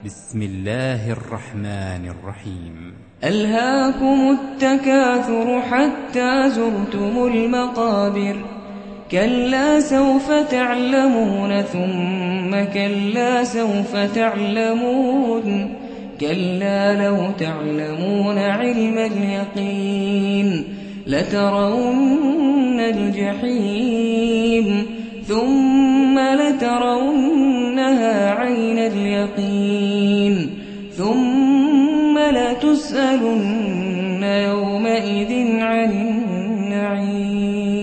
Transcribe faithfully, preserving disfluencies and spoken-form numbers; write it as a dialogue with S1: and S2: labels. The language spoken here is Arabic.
S1: بسم الله الرحمن الرحيم.
S2: ألهاكم التكاثر حتى زرتم المقابر كلا سوف تعلمون ثم كلا سوف تعلمون كلا لو تعلمون علم اليقين لترون الجحيم ثم لترونها عين اليقين ثم لتسألن يومئذ عن النعيم.